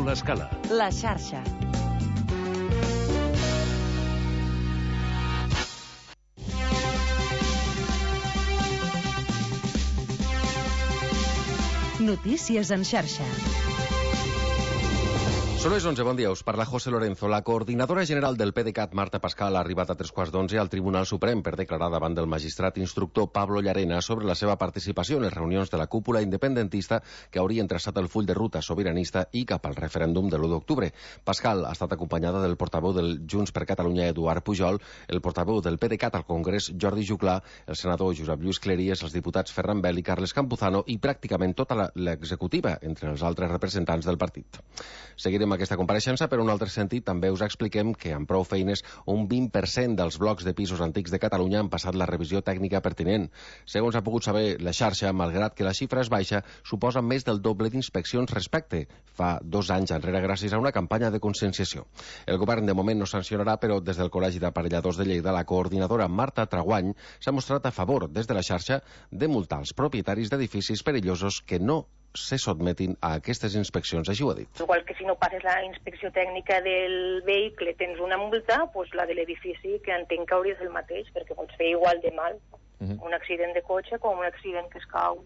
l'Escala. La xarxa. Notícies en xarxa. Són les 11, bon dia, us parla José Lorenzo. La coordinadora general del PDeCAT, Marta Pascal, ha arribat a 3:15 al Tribunal Suprem per declarar davant del magistrat instructor Pablo Llarena sobre la seva participació en les reunions de la cúpula independentista que haurien traçat el full de ruta sobiranista i cap al referèndum de l'1 d'octubre. Pascal ha estat acompanyada del portaveu del Junts per Catalunya, Eduard Pujol, el portaveu del PDeCAT al Congrés, Jordi Juclà, el senador Josep Lluís Cleries, els diputats Ferran Bel i Carles Campuzano i pràcticament tota l'executiva, entre els altres representants del partit. Seguirem aquesta compareixença, però en un altre sentit també us expliquem que amb prou feines un 20% dels blocs de pisos antics de Catalunya han passat la revisió tècnica pertinent. Segons ha pogut saber la xarxa, malgrat que la xifra és baixa, suposa més del doble d'inspeccions respecte fa 2 anys enrere gràcies a una campanya de conscienciació. El govern de moment no sancionarà, però des del Col·legi d'Aparelladors de Lleida la coordinadora Marta Traguany s'ha mostrat a favor des de la xarxa de multar els propietaris d'edificis perillosos que no se sotmetin a aquestes inspeccions, així ho ha dit. Igual que si no passes la inspecció tècnica del vehicle tens una multa, doncs la de l'edifici, que entenc que hauria de ser el mateix, perquè pots fer igual de mal un accident de cotxe com un accident que es cau,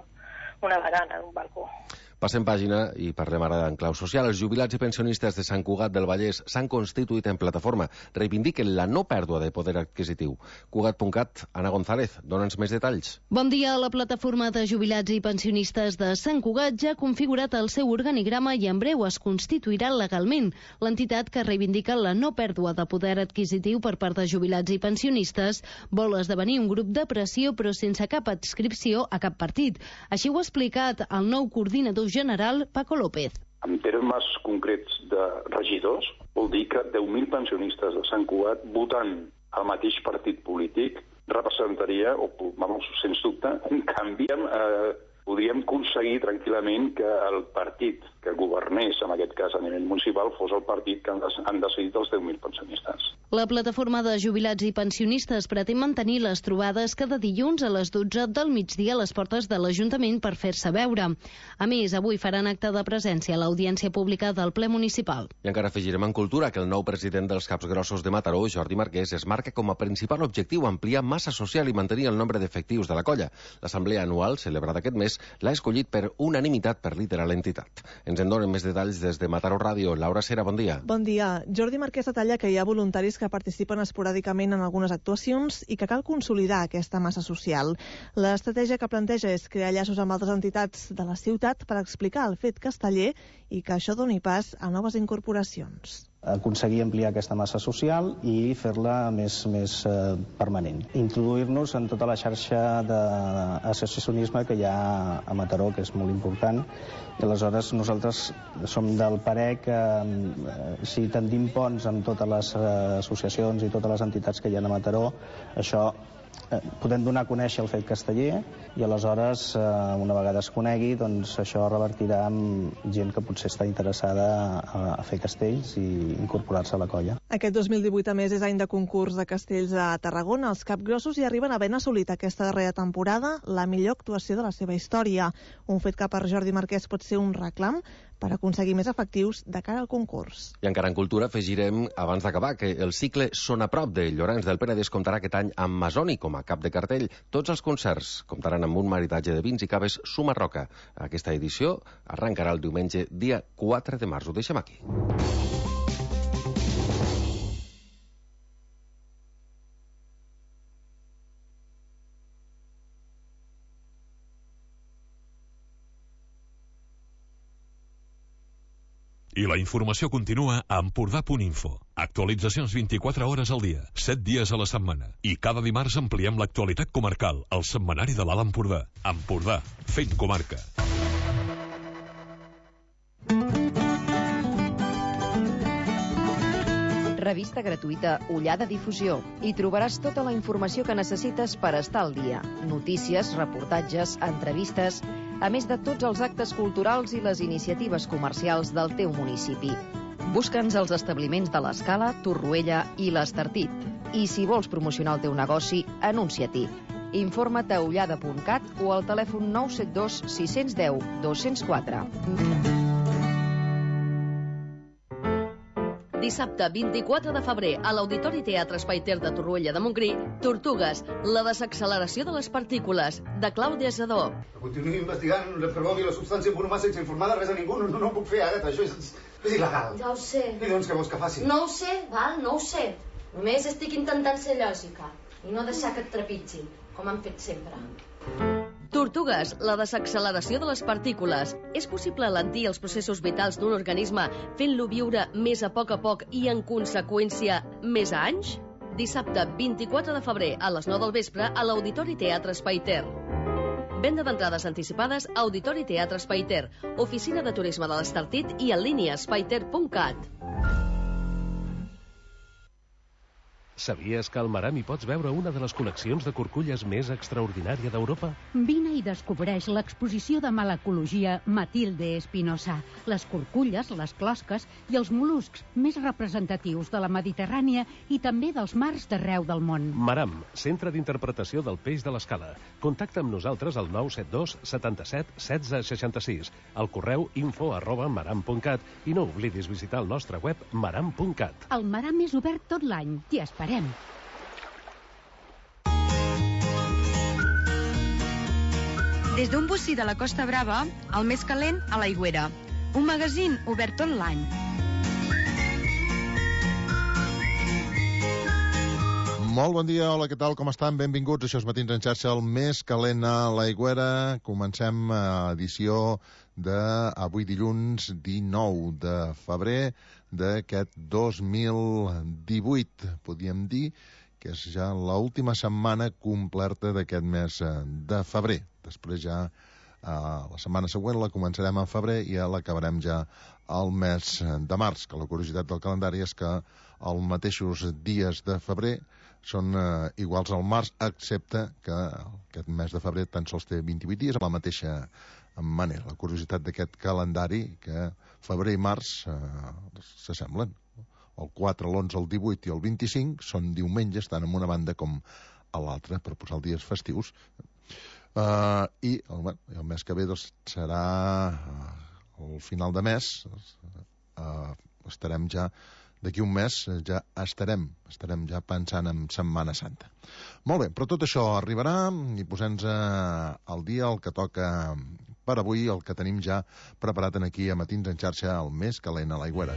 una barana d'un balcó. Passem pàgina i parlem ara en clau social. Els jubilats i pensionistes de Sant Cugat del Vallès s'han constituït en plataforma. Reivindiquen la no pèrdua de poder adquisitiu. Cugat.cat, Ana González, dona'ns més detalls. Bon dia. La plataforma de jubilats i pensionistes de Sant Cugat ja ha configurat el seu organigrama i en breu es constituirà legalment. L'entitat que reivindica la no pèrdua de poder adquisitiu per part de jubilats i pensionistes vol esdevenir un grup de pressió però sense cap adscripció a cap partit. Així ho ha explicat el nou coordinador general Paco López. En termes concrets de regidors, vol dir que 10.000 pensionistes de Sant Cugat votant al mateix partit polític representaria, sens dubte, un canvi. Podríem aconseguir tranquil·lament que el partit que governés, en aquest cas a nivell municipal, fos el partit que han decidit els 10.000 pensionistes. La plataforma de jubilats i pensionistes pretén mantenir les trobades cada dilluns a les 12 del migdia a les portes de l'Ajuntament per fer-se veure. A més, avui faran acte de presència a l'audiència pública del ple municipal. I encara afegirem en cultura que el nou president dels Caps Grossos de Mataró, Jordi Marquès, es marca com a principal objectiu ampliar massa social i mantenir el nombre d'efectius de la colla. L'assemblea anual, celebrada aquest mes, l'ha escollit per unanimitat per liderar l'entitat. Ens en donen més detalls des de Mataró Ràdio. Laura Cera, bon dia. Bon dia. Jordi Marquès detalla que hi ha voluntaris que participen esporàdicament en algunes actuacions i que cal consolidar aquesta massa social. L'estratègia que planteja és crear llaços amb altres entitats de la ciutat per explicar el fet casteller i que això doni pas a noves incorporacions. Aconseguir ampliar aquesta massa social i fer-la més permanent. Introduir-nos en tota la xarxa d'associacionisme que hi ha a Mataró, que és molt important, i aleshores nosaltres som del parer que si tendim ponts amb totes les associacions i totes les entitats que hi ha a Mataró, això podem donar a conèixer el fet casteller i aleshores, una vegada es conegui, doncs això revertirà amb gent que potser està interessada a fer castells i incorporar-se a la colla. Aquest 2018, a més, és any de concurs de castells a Tarragona. Els capgrossos hi arriben havent assolit aquesta darrera temporada la millor actuació de la seva història. Un fet que per Jordi Marquès pot ser un reclam per aconseguir més efectius de cara al concurs. I encara en cultura afegirem, abans d'acabar, que el cicle Son a prop de Llorenç del Penedès comptarà aquest any amb Masoni com a cap de cartell. Tots els concerts comptaran amb un maridatge de vins i caves Sumarroca. Aquesta edició arrencarà el diumenge, dia 4 de març. Ho deixem aquí. I la informació continua a Empordà.info. Actualitzacions 24 hores al dia, 7 dies a la setmana. I cada dimarts ampliem l'actualitat comarcal, al setmanari de l'Alt Empordà. Empordà, fent comarca. Revista gratuïta Ullada Difusió. Hi trobaràs tota la informació que necessites per estar al dia. Notícies, reportatges, entrevistes, a més de tots els actes culturals i les iniciatives comercials del teu municipi. Busca'ns als establiments de l'Escala, Torroella i l'Estartit. I si vols promocionar el teu negoci, anuncia-t'hi. Informa't a ullada.cat o al telèfon 972 610 204. Dissabte 24 de febrer a l'Auditori Teatre Espai Ter de Torroella de Montgrí, Tortugues, la desacceleració de les partícules, de Clàudia Zadó. Continuï investigant, provogui la substància Purumà sense informar de res a ningú. No ho puc fer, Agatha, això és il·legal. Ja ho sé. I doncs què vols que faci? No ho sé, val? No ho sé. Només estic intentant ser lògica i no deixar que et trepitgin, com han fet sempre. Tortugues, la desacceleració de les partícules. És possible alentir els processos vitals d'un organisme fent-lo viure més a poc i, en conseqüència, més anys? Dissabte 24 de febrer a les 9 del vespre a l'Auditori Teatre Espai Ter. Venda d'entrades anticipades a Auditori Teatre Espai Ter, Oficina de Turisme de l'Estartit i en línia espaiter.cat. Sabies que al Maram hi pots veure una de les col·leccions de curculles més extraordinària d'Europa? Vine i descobreix l'exposició de malacologia Matilde Espinosa, les curculles, les closques i els mol·luscs més representatius de la Mediterrània i també dels mars d'arreu del món. Maram, centre d'interpretació del peix de l'escala. Contacta amb nosaltres al 972 77 16 66, al correu info@maram.cat i no oblidis visitar el nostre web maram.cat. El Maram és obert tot l'any. T'hi esperem. Des d'un bocí de la Costa Brava, el més calent a l'Aigüera. Un magazín obert tot l'any. Molt bon dia, hola, què tal, com estan? Benvinguts, això és Matins en xarxa, el més calent a l'Aigüera. Comencem edició d'avui dilluns 19 de febrer d'aquest 2018. Podríem dir que és ja l'última setmana completa d'aquest mes de febrer. Després ja la setmana següent la començarem en febrer i ja l'acabarem ja al mes de març, que la curiositat del calendari és que els mateixos dies de febrer són iguals al març, excepte que aquest mes de febrer tan sols té 28 dies, amb la mateixa manera. La curiositat d'aquest calendari, que febrer i març s'assemblen. El 4, l'11, el 18 i el 25 són diumenges, tant en una banda com a l'altra, per posar els dies festius. I el mes que ve doncs, serà el final de mes. Estarem ja d'aquí un mes ja estarem ja pensant en Setmana Santa. Molt bé, però tot això arribarà i posem-nos al dia el que toca per avui, el que tenim ja preparat aquí a Matins en xarxa, el més calent a l'Aigüera.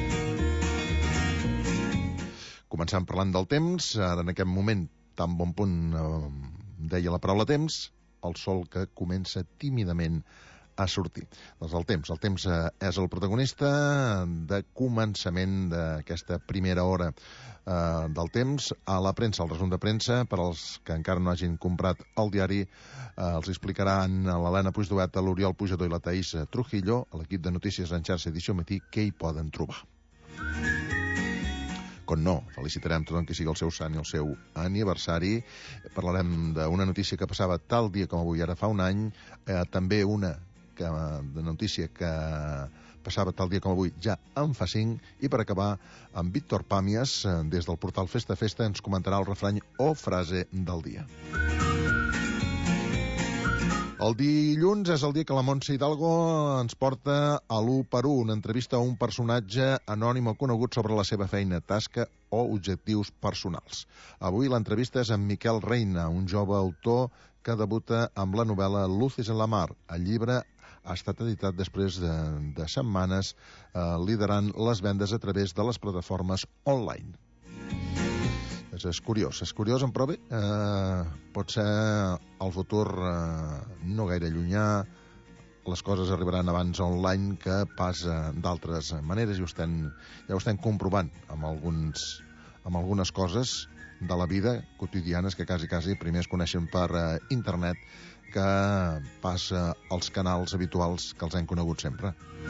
Començant parlant del temps, ara en aquest moment, tan bon punt deia la paraula temps, el sol que comença tímidament a sortir. Doncs el temps és el protagonista de començament d'aquesta primera hora del temps. A la premsa, el resum de premsa, per als que encara no hagin comprat el diari, els explicaran l'Helena Puigdovet, l'Oriol Pujador i la Taís Trujillo, a l'equip de Notícies en xarxa edició matí, què hi poden trobar. Com no, felicitarem tothom que sigui el seu sant i el seu aniversari. Parlarem d'una notícia que passava tal dia com avui, ara fa un any, també una de notícia que passava tal dia com avui, ja en fa 5, i per acabar, amb Víctor Pàmies, des del portal Festa Festa, ens comentarà el refrany o frase del dia. El dilluns és el dia que la Montse Hidalgo ens porta a l'1x1, una entrevista a un personatge anònim o conegut sobre la seva feina, tasca o objectius personals. Avui l'entrevista és amb Miquel Reina, un jove autor que debuta amb la novel·la Luces en la mar. El llibre ha estat editat després de setmanes liderant les vendes a través de les plataformes online. És curiós, però bé, pot ser el futur no gaire llunyà, les coses arribaran abans online que pas d'altres maneres, i ja ho estem comprovant amb algunes coses de la vida quotidianes que quasi primer es coneixen per internet que passa als canals habituals que els hem conegut sempre.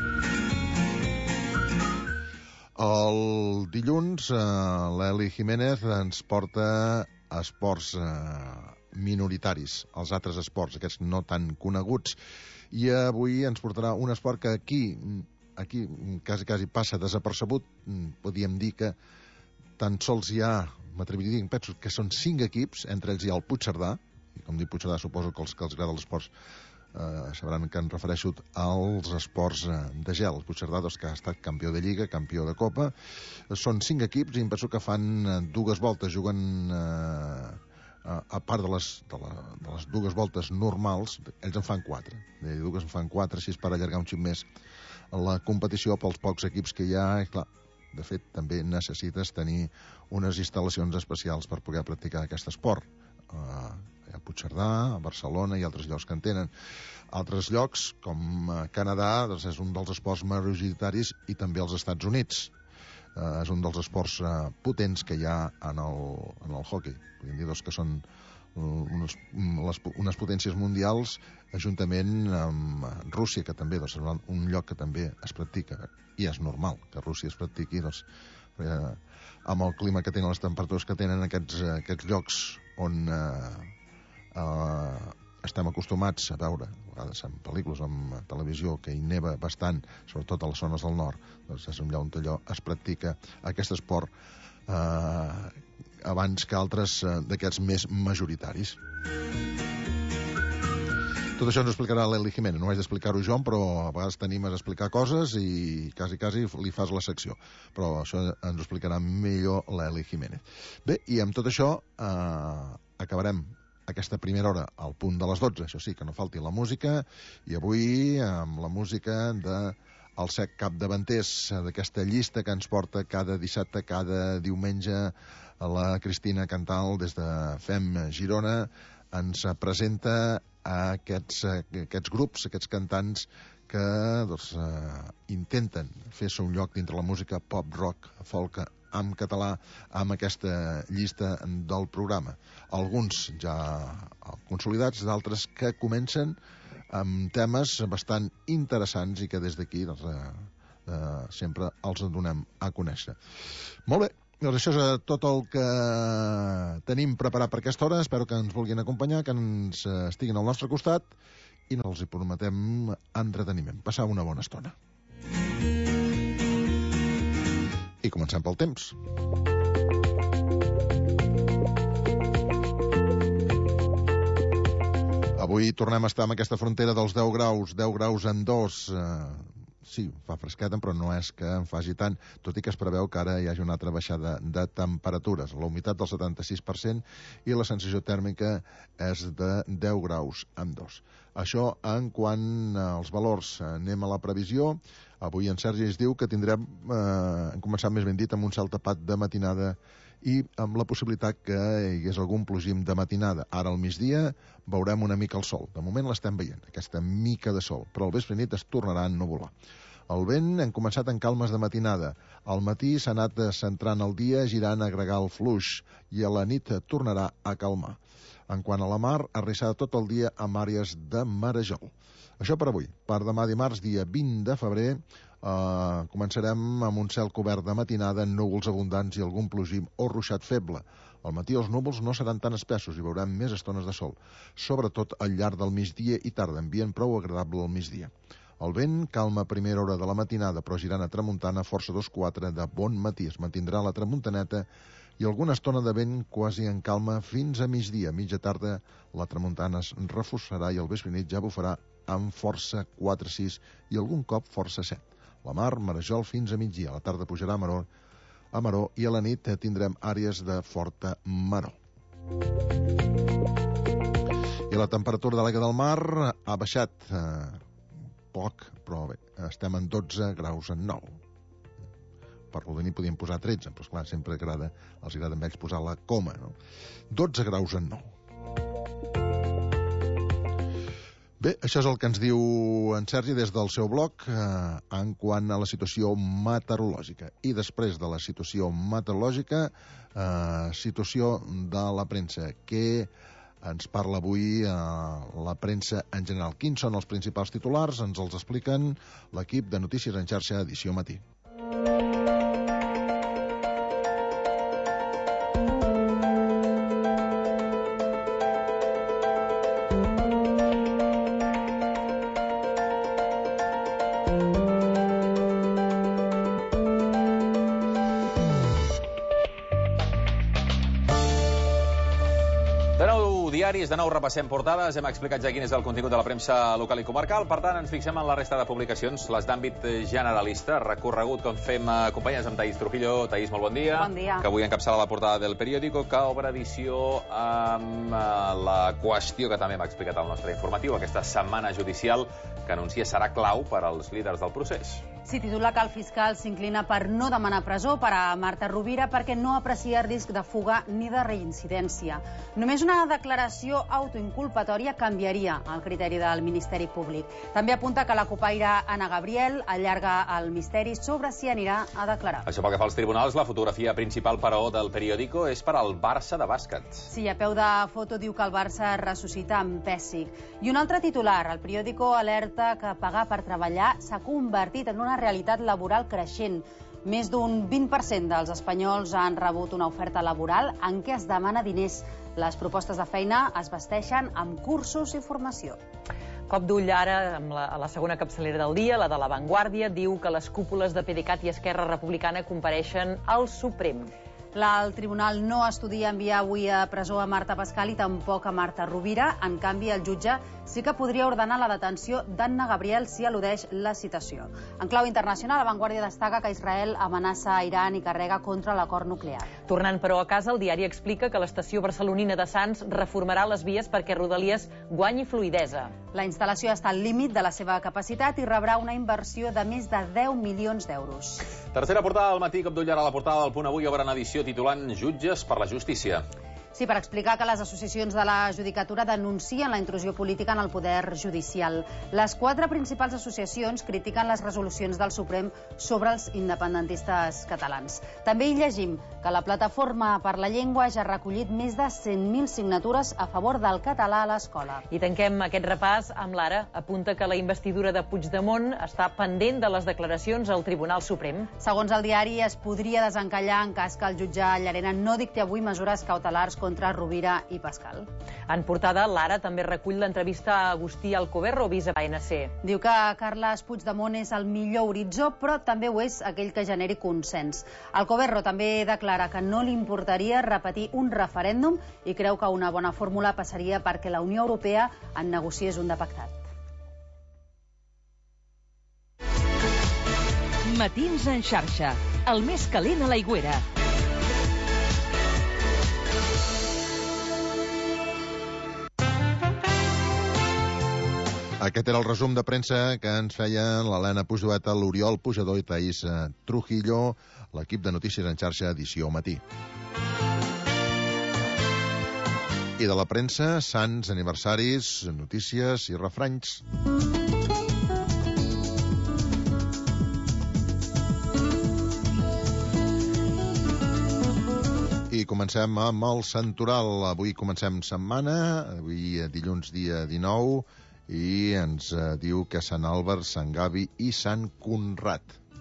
El dilluns l'Eli Jiménez ens porta esports minoritaris, els altres esports, aquests no tan coneguts, i avui ens portarà un esport que aquí quasi passa desapercebut. Podríem dir que tan sols hi ha, m'atreviria a dir, penso que són 5 equips, entre ells hi ha el Puigcerdà, i com dic Puigcerdà suposo que els que els agrada l'esport sabran que em refereixo als esports de gel. El Puigcerdà, que ha estat campió de Lliga, campió de Copa. Són 5 equips i em penso que fan 2 voltes. Juguen, a part de les 2 voltes normals, ells en fan 4. De 2 en fan 4, així per allargar un xic més la competició pels pocs equips que hi ha. I clar, de fet, també necessites tenir unes instal·lacions especials per poder practicar aquest esport. A Puigcerdà, a Barcelona i altres llocs que en tenen. Altres llocs, com Canadà, doncs és un dels esports majoritaris, i també als Estats Units. És un dels esports potents que hi ha en el hoquei. Podríem dir que són unes potències mundials, juntament amb Rússia, que també és un lloc que també es practica, i és normal que Rússia es practiqui, amb el clima que tenen, les temperatures que tenen aquests llocs on estem acostumats a veure, a vegades en pel·lícules o en televisió, que hi neva bastant, sobretot a les zones del nord. Doncs és un lloc on allò es practica aquest esport abans que altres d'aquests més majoritaris. Tot això ens ho explicarà l'Eli Jiménez. No ho haig d'explicar-ho jo, però a vegades tenim a explicar coses i quasi li fas la secció. Però això ens ho explicarà millor l'Eli Jiménez. Bé, i amb tot això acabarem aquesta primera hora al punt de les 12. Això sí, que no falti la música. I avui amb la música dels 7 capdavanters d'aquesta llista que ens porta cada dissabte, cada diumenge, la Cristina Cantal des de FEM Girona ens presenta aquests grups, aquests cantants que intenten fer-se un lloc dintre la música pop, rock, folk en català amb aquesta llista del programa. Alguns ja consolidats, d'altres que comencen amb temes bastant interessants i que des d'aquí sempre els donem a conèixer. Molt bé, doncs això és tot el que tenim preparat per aquesta hora. Espero que ens vulguin acompanyar, que ens estiguin al nostre costat i no els hi prometem entreteniment. Passar una bona estona. I comencem pel temps. Avui tornem a estar amb aquesta frontera dels 10 graus en 2. Sí, fa fresqueta, però no és que en faci tant, tot i que es preveu que ara hi hagi una altra baixada de temperatures. La humitat del 76% i la sensació tèrmica és de 10 graus en 2. Això en quant als valors. Anem a la previsió. Avui en Sergi ens diu que tindrem, hem començat més ben dit, amb un cel tapat de matinada i amb la possibilitat que hi hagués algun plogim de matinada. Ara al migdia veurem una mica el sol. De moment l'estem veient, aquesta mica de sol, però al vespre nit es tornarà a ennuvolar. El vent hem començat en calmes de matinada. Al matí s'ha anat centrant el dia, girant a agregar el fluix, i a la nit tornarà a calmar. En quant a la mar, arrissada tot el dia amb àrees de marejol. Això per avui. Per demà dimarts, dia 20 de febrer, començarem amb un cel cobert de matinada, núvols abundants i algun plogim o ruixat feble. Al matí els núvols no seran tan espessos i veurem més estones de sol, sobretot al llarg del migdia i tarda, ambient prou agradable al migdia. El vent calma a primera hora de la matinada, però girant a tramuntana força 2-4 de bon matí. Es mantindrà la tramuntaneta i alguna estona de vent quasi en calma fins a migdia. Mitja tarda la tramuntana es reforçarà i el vespre nit ja bufarà amb força 4-6 i algun cop força 7. La mar, marejol fins a migdia. A la tarda pujarà a maró i a la nit tindrem àrees de forta maró. I la temperatura de l'aigua del mar ha baixat poc, però bé, estem en 12 graus en 9. Per rodonir podíem posar 13, però esclar, sempre els agrada a ells posar la coma, no? 12 graus en 9. Bé, això és el que ens diu en Sergi des del seu blog en quant a la situació meteorològica. I després de la situació meteorològica, situació de la premsa. Què ens parla avui la premsa en general? Quins són els principals titulars? Ens els expliquen l'equip de Notícies en Xarxa, edició matí. diaris. De nou repassem portades. Hem explicat ja quin és el contingut de la premsa local i comarcal. Per tant, ens fixem en la resta de publicacions, les d'àmbit generalista. Recorregut, com fem, companyes amb Taís Trujillo. Taís, molt bon dia. Bon dia. Que avui encapçala la portada del periòdico, que obre edició amb la qüestió que també m'ha explicat el nostre informatiu, aquesta setmana judicial que anuncia serà clau per als líders del procés. Sí, titula que el fiscal s'inclina per no demanar presó per a Marta Rovira perquè no aprecia risc de fuga ni de reincidència. Només una declaració autoinculpatòria canviaria el criteri del Ministeri Públic. També apunta que la copaire Anna Gabriel allarga el misteri sobre si anirà a declarar. Això pel que fa als tribunals, la fotografia principal, però, del periòdico és per al Barça de bàsquet. Sí, a peu de foto diu que el Barça ressuscita amb Pèssic. I un altre titular, el periòdico alerta que pagar per treballar s'ha convertit en una realitat laboral creixent. Més d'un 20% dels espanyols han rebut una oferta laboral en què es demana diners. Les propostes de feina es vesteixen amb cursos i formació. Cop d'ull ara a la segona capçalera del dia, la de La Vanguardia, diu que les cúpules de PDeCAT i Esquerra Republicana compareixen al Suprem. El tribunal no estudia enviar avui a presó a Marta Pascal i tampoc a Marta Rovira. En canvi, el jutge sí que podria ordenar la detenció d'Anna Gabriel si al·ludeix la citació. En clau internacional, La Vanguardia destaca que Israel amenaça a Iran i carrega contra l'acord nuclear. Tornant, però, a casa, el diari explica que l'estació barcelonina de Sants reformarà les vies perquè Rodalies guanyi fluïdesa. La instal·lació està al límit de la seva capacitat i rebrà una inversió de més de 10 milions d'euros. Tercera portada del matí, cop d'ull ara a la portada del Punt Avui, obre en edició titulant Jutges per la Justícia. Sí, per explicar que les associacions de la judicatura denuncien la intrusió política en el poder judicial. Les 4 principals associacions critiquen les resolucions del Suprem sobre els independentistes catalans. També hi llegim que la Plataforma per la Llengua ja ha recollit més de 100.000 signatures a favor del català a l'escola. I tanquem aquest repàs amb l'Ara. Apunta que la investidura de Puigdemont està pendent de les declaracions al Tribunal Suprem. Segons el diari, es podria desencallar en cas que el jutge Llarena no dicti avui mesures cautelars contra Rovira i Pascal. En portada, l'Ara també recull l'entrevista a Agustí Alcoverro, vist a ANC. Diu que Carles Puigdemont és el millor horitzó, però també ho és aquell que generi consens. Alcoverro també declara que no li importaria repetir un referèndum i creu que una bona fórmula passaria perquè la Unió Europea en negociés un de pactat. Matins en xarxa, el més calent a l'Aigüera. Aquest era el resum de premsa que ens feien l'Helena Pujoeta, l'Oriol Pujador i Taís Trujillo, l'equip de Notícies en xarxa, edició matí. I de la premsa, sants, aniversaris, notícies i refranys. I comencem amb el Santoral. Avui comencem setmana, avui dilluns dia 19, i ens diu que Sant Àlvar, Sant Gavi i Sant Conrad.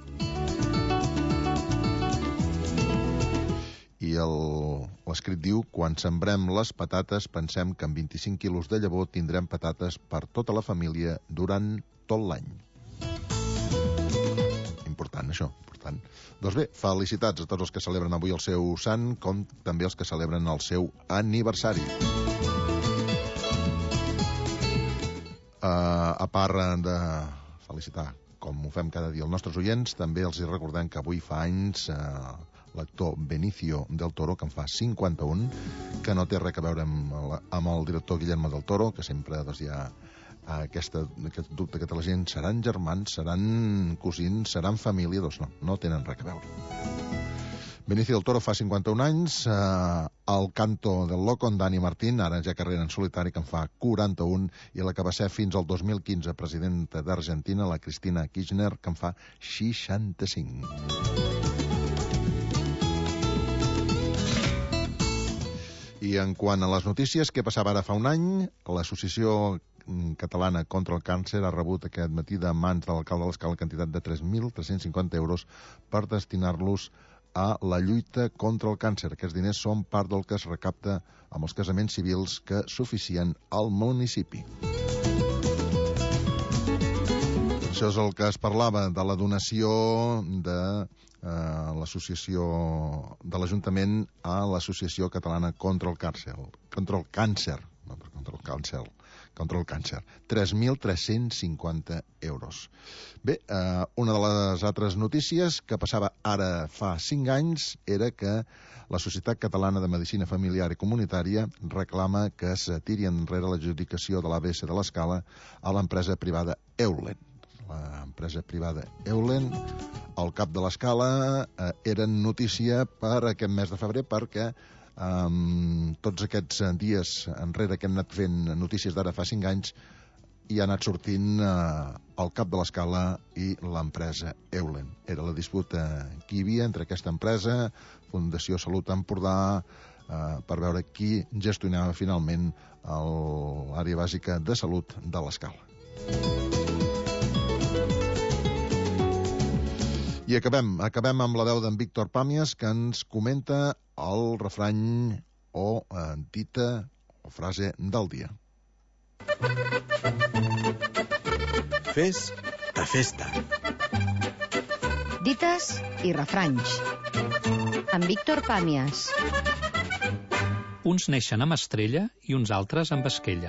I l'escrit diu: quan sembrem les patates pensem que amb 25 quilos de llavor tindrem patates per tota la família durant tot l'any. Important, això, important. Doncs bé, felicitats a tots els que celebren avui el seu sant, com també els que celebren el seu aniversari. A part de felicitar, com ho fem cada dia, els nostres oients, també els hi recordem que avui fa anys l'actor Benicio del Toro, que en fa 51, que no té res a veure amb el director Guillermo del Toro, que sempre hi ha aquest dubte que la gent seran germans, seran cosins, seran família. Doncs no tenen res a veure. Benicio del Toro fa 51 anys, el Canto del Loco, en Dani Martín, ara ja carrera en solitari, que en fa 41, i la que va ser fins al 2015 presidenta d'Argentina, la Cristina Kirchner, que en fa 65. I en quant a les notícies, què passava ara fa un any? L'Associació Catalana contra el Càncer ha rebut aquest matí de mans de l'alcalde de l'Escala la quantitat de 3.350 euros per destinar-los a la lluita contra el càncer. Aquests diners són part del que es recapta amb els casaments civils que s'oficien al municipi. Això és el que es parlava de la donació de l'associació de l'Ajuntament a l'Associació Catalana contra el Càncer. contra el càncer. 3.350 euros. Bé, una de les altres notícies que passava ara fa 5 anys era que la Societat Catalana de Medicina Familiar i Comunitària reclama que es tiri enrere l'adjudicació de l'ABS de l'Escala a l'empresa privada Eulen. L'empresa privada Eulen, al cap de l'Escala, era notícia per aquest mes de febrer perquè tots aquests dies enrere que hem anat fent notícies d'ara fa 5 anys hi ha anat sortint el cap de l'Escala i l'empresa Eulen. Era la disputa que hi havia entre aquesta empresa, Fundació Salut Empordà, per veure qui gestionava finalment l'àrea bàsica de salut de l'Escala. I acabem amb la veu d'en Víctor Pàmies, que ens comenta el refrany o dita o frase del dia. Fes de festa. Dites i refranys. Amb Víctor Pàmies. Uns neixen amb estrella i uns altres amb esquella.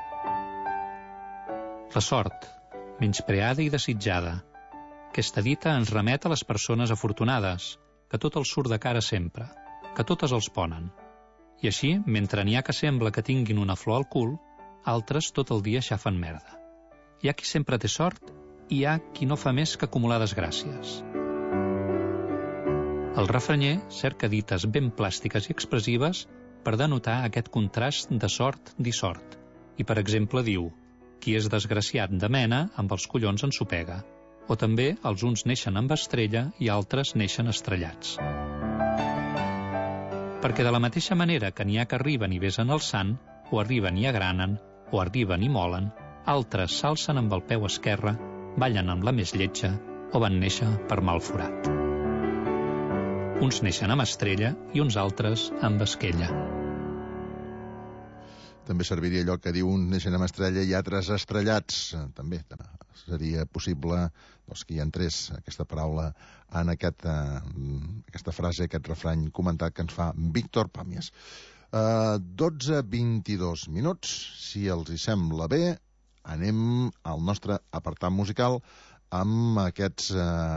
La sort, menyspreada i desitjada. Aquesta dita ens remet a les persones afortunades, que tot els surt de cara sempre, que totes els ponen. I així, mentre n'hi ha que sembla que tinguin una flor al cul, altres tot el dia xafen merda. Hi ha qui sempre té sort i hi ha qui no fa més que acumular desgràcies. El refranyer cerca dites ben plàstiques i expressives per denotar aquest contrast de sort dissort. I, per exemple, diu: qui és desgraciat de mena, amb els collons ensopega. O també els uns neixen amb estrella i altres neixen estrellats. Perquè de la mateixa manera que n'hi ha que arriben i besen el sant, o arriben i agranen, o arriben i molen, altres s'alcen amb el peu esquerre, ballen amb la més lletja o van néixer per mal forat. Uns neixen amb estrella i uns altres amb esquella. També serviria allò que diu uns neixen amb estrella i altres estrellats. També seria possible que hi entrés aquesta paraula en aquesta frase, aquest refrany comentat que ens fa Víctor Pàmies. 12:22 minuts, si els hi sembla bé, anem al nostre apartat musical amb aquests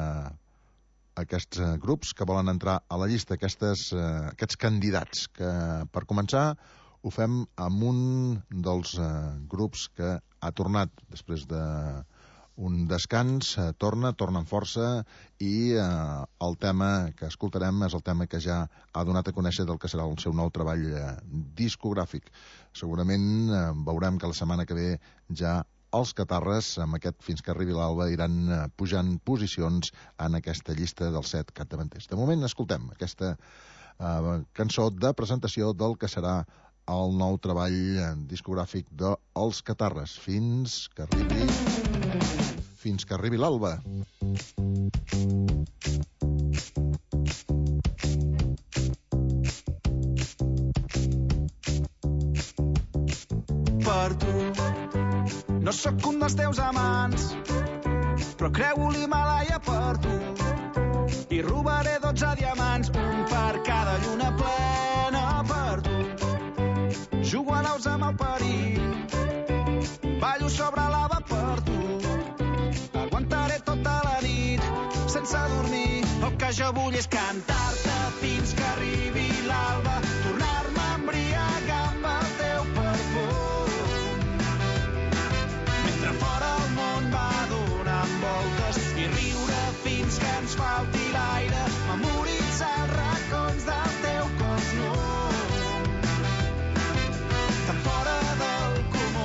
grups que volen entrar a la llista, aquests candidats, que per començar ho fem amb un dels grups que ha tornat després d'un descans, torna amb força, i el tema que escoltarem és el tema que ja ha donat a conèixer del que serà el seu nou treball discogràfic. Segurament veurem que la setmana que ve ja els Catarres, amb aquest Fins que arribi l'alba, iran pujant posicions en aquesta llista dels 7 capdavanters. De moment escoltem aquesta cançó de presentació del que serà el nou treball discogràfic dels Catarres, Fins que arribi l'alba. Per tu no sóc un dels teus amants, però creu l'Himalaya per tu i robaré 12 diamants, un per cada lluna plena per tu. Jugo a naus amb el perill, ballo sobre lava per tu. Aguantaré tota la nit sense dormir. El que jo vull és cantar-te fins que arribi l'alba, tornar-me a embriagar amb el teu perfum. Mentre fora el món va donant voltes i riure fins que ens falti l'aire, memoritzar els racons del teu cos nu. Tan fora del comú.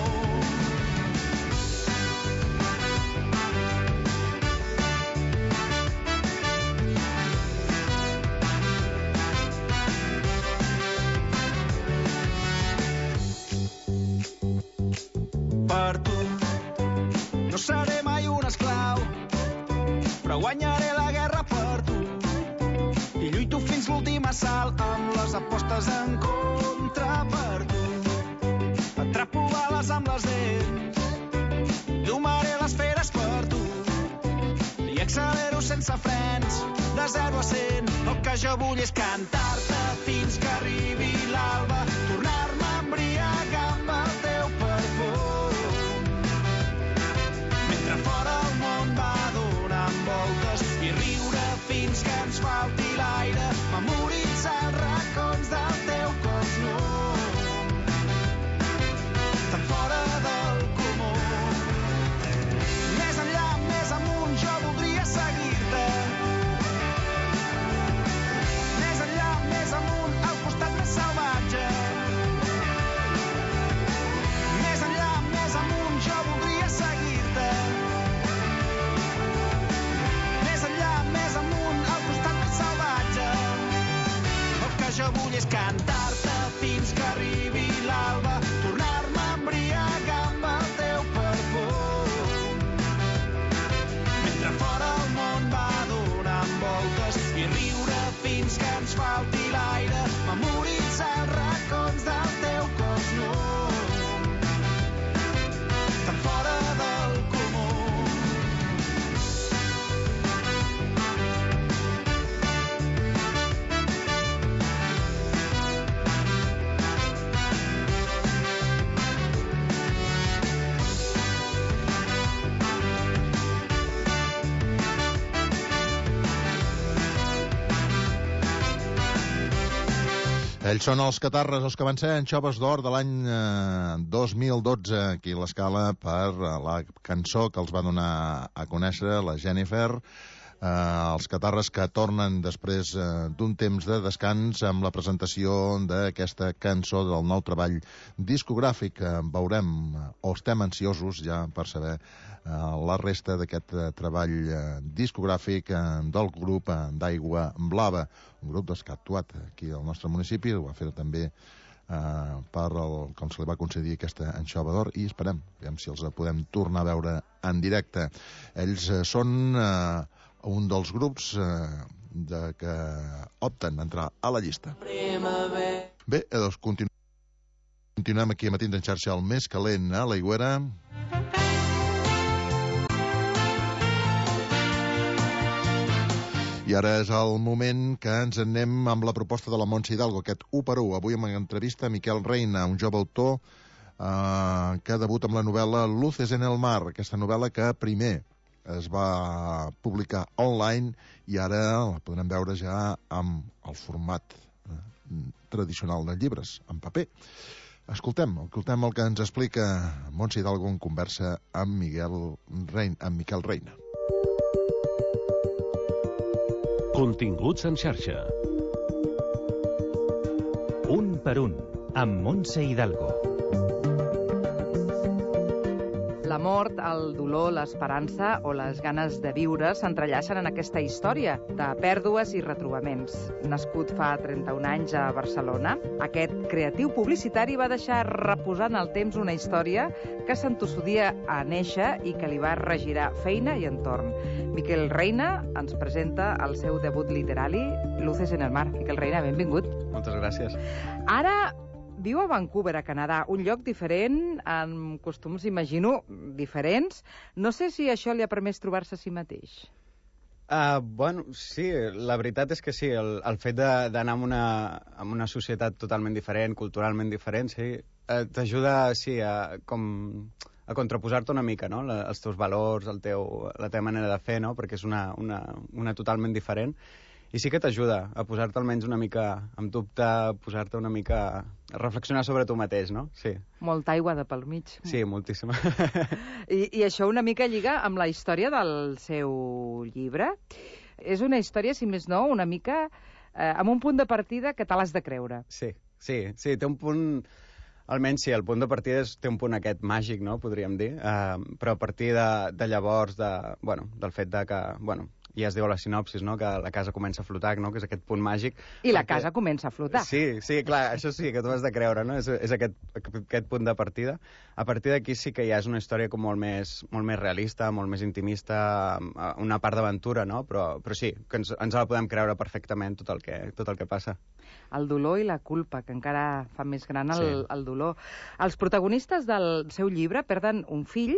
Per tu no seré mai un esclau, però guanyaré la guerra per tu i lluito fins l'últim assalt amb les apostes en contra per tu. Atrapo bales amb les dents, domaré les feres per tu i accelero sense frens de 0 a 100. El que jo vull és cantar-te fins que arribi l'alba, tornar-me a embriagar amb el teu perfum. ens falti l'aire, memoritzar els racons del teu cos nu. Tan fora del comú. Més enllà, més amunt, jo voldria seguir-te. Més enllà, més amunt, al costat més salvatge. Més enllà, més amunt, jo voldria seguir-te. Més enllà, més amunt, al costat més salvatge. El que jo vull és cantar-te fins que arribi l'alba, tornar-me a embriagar amb el teu perfum. Mentre fora el món va donant voltes i riure fins que ens falti l'aire, memoritzar els racons del teu cos nu. Tan fora del comú. Ells són els Catarres, els que van ser Anxoves d'Or de l'any 2012, aquí a l'Escala, per la cançó que els va donar a conèixer, la Jennifer. Els Catarres que tornen després d'un temps de descans amb la presentació d'aquesta cançó del nou treball discogràfic. Veurem, o estem ansiosos ja per saber la resta d'aquest treball discogràfic del grup d'Aigua Blava, un grup que ha actuat aquí al nostre municipi, ho va fer també com se li va concedir aquesta Anxova d'Or, i esperem si els podem tornar a veure en directe. Ells són un dels grups que opten a entrar a la llista. Bé, doncs continuem aquí a Matins en xarxa, el més calent a l'Aigüera. I ara és el moment que ens anem amb la proposta de la Montse Hidalgo, aquest 1x1. Avui amb entrevista a Miquel Reina, un jove autor que debuta amb la novel·la Luces en el mar, aquesta novel·la que primer es va publicar online i ara la podrem veure ja amb el format tradicional de llibres, en paper. Escoltem el que ens explica Montse Hidalgo en conversa amb Miquel Reina. Continguts en xarxa. Un per un, amb Montse Hidalgo. La mort, el dolor, l'esperança o les ganes de viure s'entrellacen en aquesta història de pèrdues i retrobaments. Nascut fa 31 anys a Barcelona, aquest creatiu publicitari va deixar reposar en el temps una història que s'entossudia a néixer i que li va regirar feina i entorn. Miquel Reina ens presenta el seu debut literari, Luces en el mar. Miquel Reina, benvingut. Moltes gràcies. Ara viu a Vancouver, a Canadà, un lloc diferent, amb costums, imagino, diferents. No sé si això li ha permès trobar-se a si mateix. Bueno, sí, la veritat és que sí. El fet d'anar en una societat totalment diferent, culturalment diferent, sí, t'ajuda, sí, a contraposar-te una mica, no? Els teus valors, la teva manera de fer, no? Perquè és una totalment diferent. I sí que t'ajuda a posar-te almenys una mica en dubte, posar-te una mica a reflexionar sobre tu mateix, no? Sí. Molta aigua de pel mig. Sí, moltíssima. I això una mica lliga amb la història del seu llibre. És una història, si més no, una mica amb un punt de partida que te l'has de creure. Sí, té un punt... Almenys sí, el punt de partida té un punt aquest màgic, no?, podríem dir, però a partir de llavors, del fet de que, ja es diu a la sinopsis, no?, que la casa comença a flotar, no?, que és aquest punt màgic. I la casa comença a flotar. Sí, clar, això sí, que tu has de creure, no?, és aquest punt de partida. A partir d'aquí sí que ja és una història com molt més realista, molt més intimista, una part d'aventura, no?, però sí, que ens la podem creure perfectament tot el que passa. El dolor i la culpa, que encara fa més gran el dolor. Els protagonistes del seu llibre perden un fill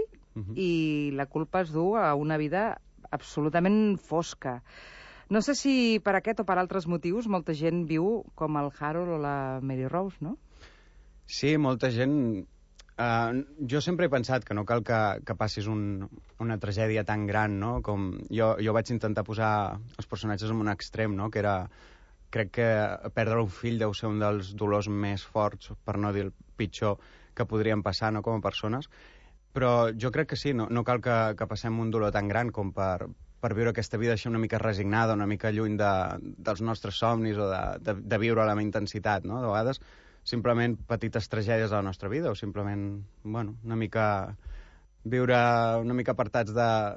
i la culpa es du a una vida absolutament fosca. No sé si per aquest o per altres motius molta gent viu com el Harold o la Mary Rose, no? Sí, molta gent Jo sempre he pensat que no cal que passis una tragèdia tan gran, no? Com jo vaig intentar posar els personatges en un extrem, no? Que era... Crec que perdre un fill deu ser un dels dolors més forts, per no dir el pitjor, que podrien passar, no? Com a persones. Però jo crec que sí, no cal que passem un dolor tan gran com per viure aquesta vida així una mica resignada, una mica lluny dels nostres somnis o de viure a la intensitat, no? De vegades simplement petites tragèdies de la nostra vida o simplement, bueno, una mica viure una mica apartats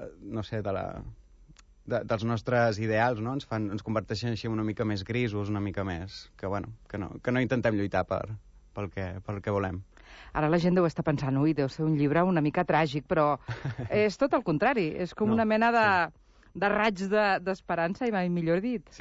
dels nostres ideals, no? Ens converteixen així una mica més grisos, una mica més... Que no intentem lluitar pel que volem. Ara la gent deu estar pensant, ui, deu ser un llibre una mica tràgic, però és tot el contrari, és com una mena de raig d'esperança, i mai millor dit.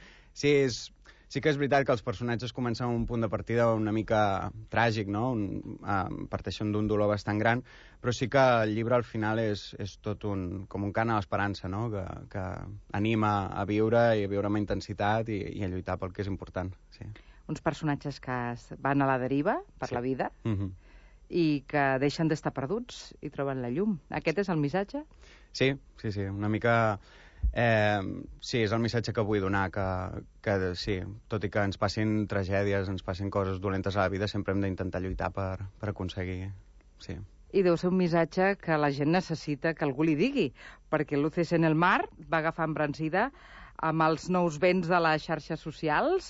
Sí que és veritat que els personatges comencen a un punt de partida una mica tràgic, no? Parteixen d'un dolor bastant gran, però sí que el llibre al final és tot com un cant a l'esperança, no? Que anima a viure i a viure amb intensitat i a lluitar pel que és important. Sí. Uns personatges que van a la deriva per la vida i que deixen d'estar perduts i troben la llum. Aquest és el missatge? Sí, una mica... sí, és el missatge que vull donar, que sí, tot i que ens passin tragèdies, ens passin coses dolentes a la vida, sempre hem d'intentar lluitar per aconseguir, sí. I deu ser un missatge que la gent necessita que algú li digui, perquè l'UCC en el mar va agafar embranzida amb els nous vents de les xarxes socials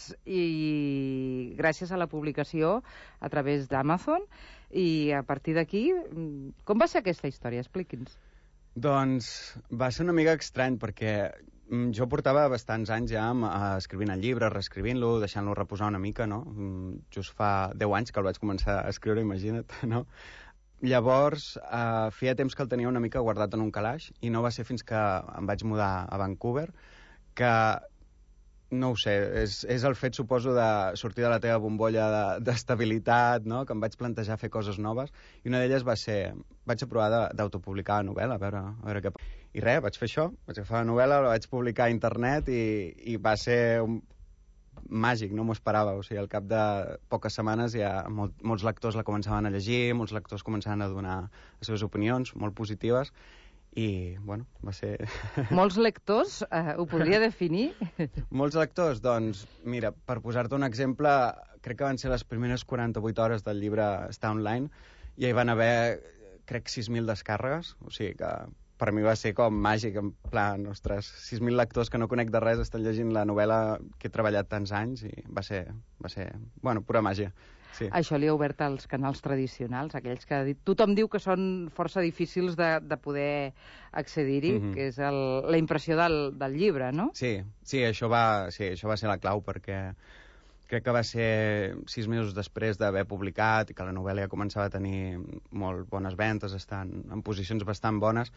i gràcies a la publicació a través d'Amazon, i a partir d'aquí, com va ser aquesta història? Expliqui'ns. Doncs va ser una mica estrany, perquè jo portava bastants anys ja escrivint el llibre, reescrivint-lo, deixant-lo reposar una mica, no? Just fa 10 anys que el vaig començar a escriure, imagina't, no? Llavors, feia temps que el tenia una mica guardat en un calaix, i no va ser fins que em vaig mudar a Vancouver, que, no ho sé, és el fet, suposo, de sortir de la teva bombolla d'estabilitat, no? Que em vaig plantejar fer coses noves, i una d'elles va ser... Vaig provar d'autopublicar la novel·la, a veure què... I res, vaig fer això, vaig agafar la novel·la, la vaig publicar a internet i va ser màgic, no m'ho esperava. O sigui, al cap de poques setmanes ja molts lectors la començaven a llegir, molts lectors començaven a donar les seves opinions, molt positives, i, bueno, va ser... Molts lectors, ho podria definir? Molts lectors, doncs, mira, per posar-te un exemple, crec que van ser les primeres 48 hores del llibre estar online, i hi van haver, crec, 6.000 descàrregues, o sigui que per mi va ser com màgic, en plan, ostres, 6.000 lectors que no conec de res estan llegint la novel·la que he treballat tants anys, i va ser bueno, pura màgia. Sí. Això li ha obert als canals tradicionals, aquells que tothom diu que són força difícils de poder accedir-hi, que és la impressió del llibre, no? Sí, això va ser la clau, perquè crec que va ser 6 mesos després d'haver publicat i que la novel·la ja començava a tenir molt bones ventes, estan en posicions bastant bones.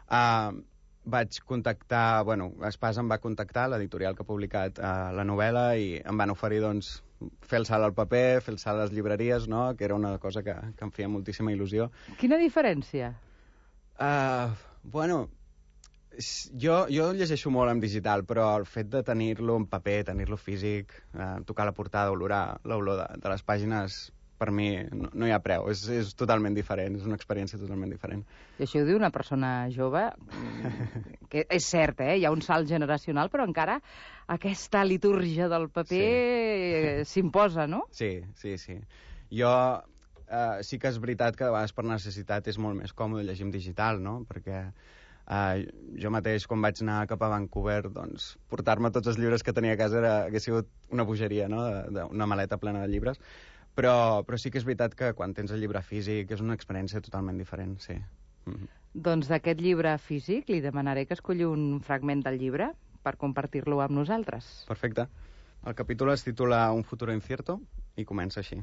Vaig contactar, Espasa em va contactar, l'editorial que ha publicat la novel·la, i em van oferir, doncs, fer el salt al paper, fer el salt a les llibreries, no? Que era una cosa que em feia moltíssima il·lusió. Quina diferència? Jo llegeixo molt en digital, però el fet de tenir-lo en paper, tenir-lo físic, tocar la portada, olorar l'olor de les pàgines, per mi no hi ha preu, és totalment diferent, és una experiència totalment diferent. I això ho diu una persona jove, que és cert, hi ha un salt generacional, però encara aquesta litúrgia del paper s'imposa, no? Sí. Jo sí que és veritat que a vegades per necessitat és molt més còmode llegir en digital, no? Perquè jo mateix, quan vaig anar cap a Vancouver, doncs portar-me tots els llibres que tenia a casa hagués sigut una bogeria, no? Una maleta plena de llibres. Però sí que és veritat que quan tens el llibre físic és una experiència totalment diferent, sí. Doncs d'aquest llibre físic li demanaré que escolli un fragment del llibre per compartir-lo amb nosaltres. Perfecte. El capítol es titula Un futuro incierto i comença així.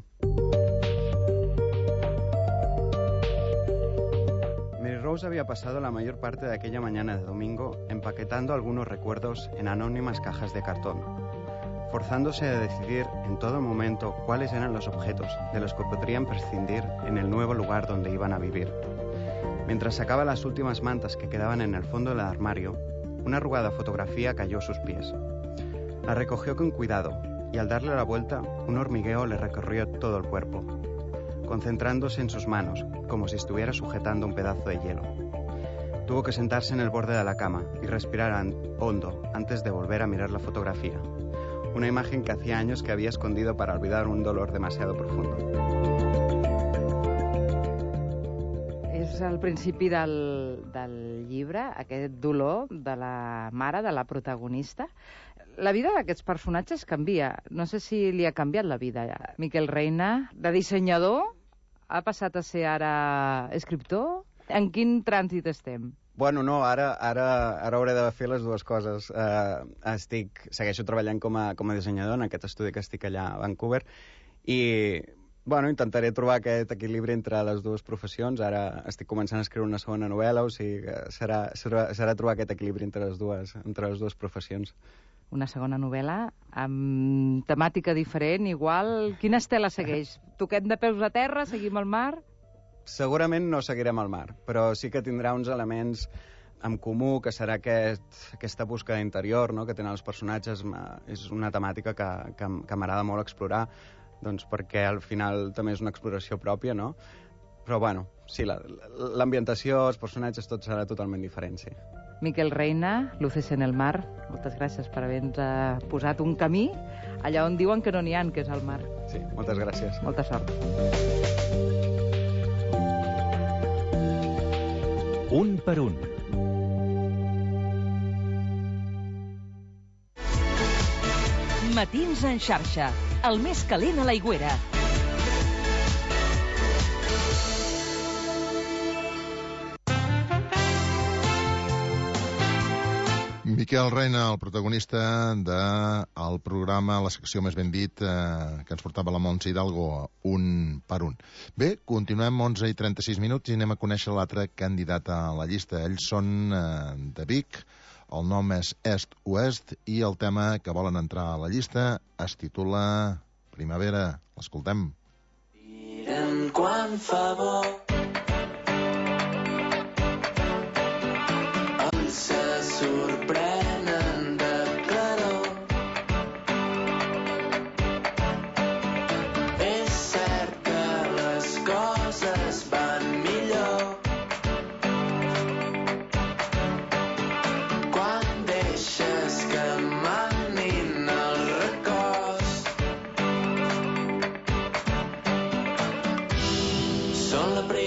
Mary Rose había pasado la mayor parte de aquella mañana de domingo empaquetando algunos recuerdos en anónimas cajas de cartón, forzándose a decidir en todo momento cuáles eran los objetos de los que podrían prescindir en el nuevo lugar donde iban a vivir. Mientras sacaba las últimas mantas que quedaban en el fondo del armario, una arrugada fotografía cayó a sus pies. La recogió con cuidado y al darle la vuelta, un hormigueo le recorrió todo el cuerpo. concentrándose en sus manos, como si estuviera sujetando un pedazo de hielo. Tuvo que sentarse en el borde de la cama y respirar hondo antes de volver a mirar la fotografía. Una imagen que hacía años que había escondido para olvidar un dolor demasiado profundo. És el principi del llibre, aquest dolor de la mare, de la protagonista. La vida d'aquests personatges canvia. No sé si li ha canviat la vida. Miquel Reina, de dissenyador, ha passat a ser ara escriptor? En quin trànsit estem? Bueno, no, ara hauré de fer les dues coses. Segueixo treballant com a dissenyador en aquest estudi que estic allà a Vancouver i bueno, intentaré trobar aquest equilibri entre les dues professions. Ara estic començant a escriure una segona novel·la, o sigui que serà trobar aquest equilibri entre les dues professions. Una segona novel·la amb temàtica diferent, igual. Quina estela segueix? Toquem de peus a terra, seguim al mar? Segurament no seguirem al mar, però sí que tindrà uns elements en comú, que serà aquesta búsqueda interior, no?, que tenen els personatges. És una temàtica que m'agrada molt explorar, doncs perquè al final també és una exploració pròpia, no? Però bueno, sí, l'ambientació, els personatges, tot serà totalment diferent, sí. Miquel Reina, Luces en el mar, moltes gràcies per haver-nos posat un camí allà on diuen que no n'hi ha, que és el mar. Sí, moltes gràcies. Molta sort. Un per un. Matins en xarxa, el més calent a l'Aigüera. Miquel Reina, el protagonista del programa, la secció més ben dit, que ens portava la Montse Hidalgo, un per un. Bé, continuem 11:36 i anem a conèixer l'altre candidat a la llista. Ells són de Vic, el nom és Est-Oest i el tema que volen entrar a la llista es titula Primavera. L'escoltem. Miren quan fa bo, els se sorprenen de claror. És cert que les coses van millor quan deixes que manin els records. Són la primera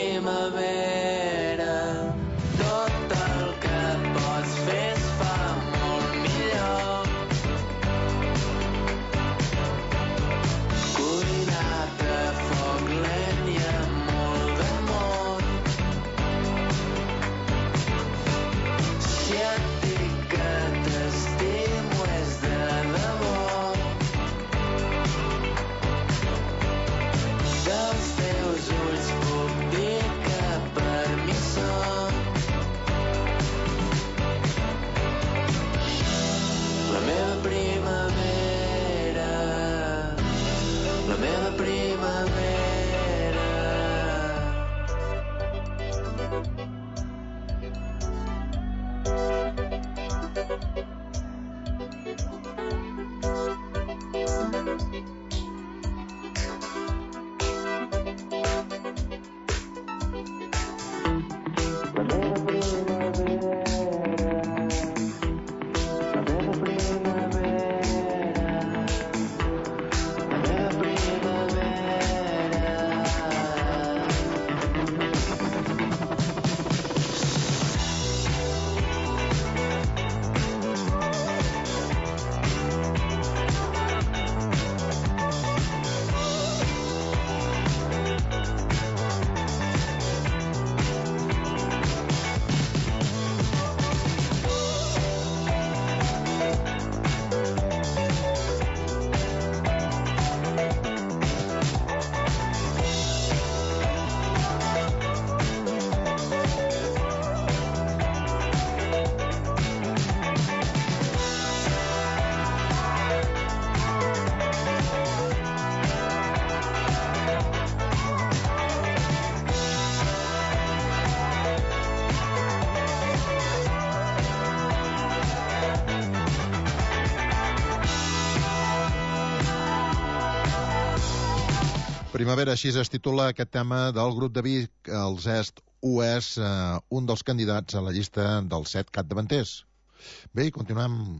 Primavera, així es titula aquest tema del grup de Vic, els Est US, un dels candidats a la llista dels 7 capdavanters. Bé, continuem.